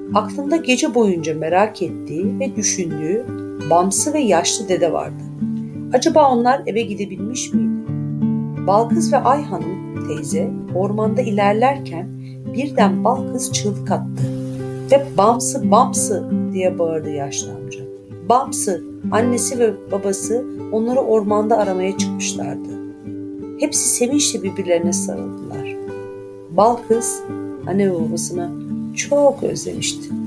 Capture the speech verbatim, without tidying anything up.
Aklında gece boyunca merak ettiği ve düşündüğü Bamsı ve yaşlı dede vardı. Acaba onlar eve gidebilmiş miydi? Balkız ve Ayhanım teyze ormanda ilerlerken birden Balkız çığlık attı ve "Bamsı, Bamsı!" diye bağırdı yaşlı amca. Bamsı, annesi ve babası onları ormanda aramaya çıkmışlardı. Hepsi sevinçle birbirlerine sarıldılar. Balkız anne ve babasını çok özlemişti.